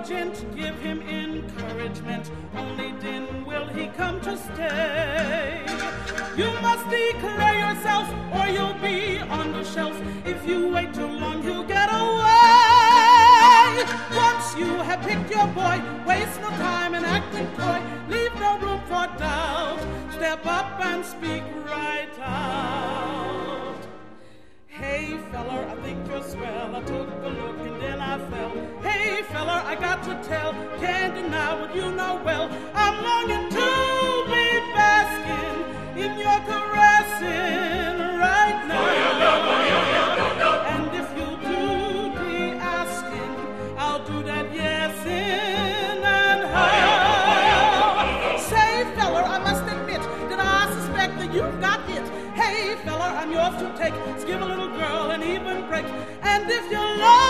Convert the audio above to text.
gent, give him encouragement. Only then will he come to stay. You must declare yourself or you'll be on the shelf. If you wait too long, you'll get away. Once you have picked your boy, waste no time in acting coy. Leave no room for doubt. Step up and speak right out. Hey, feller, I think you're swell. I took a look and then I fell. Hey, feller, I got to tell. Can't deny what you know well. I'm longing to be basking in your caressing right now. And if you do the asking, I'll do that yesin and how. Say, feller, I must admit that I suspect that you've got it. Hey, feller, I'm yours to take. Let's give a little girl an even break. And if you love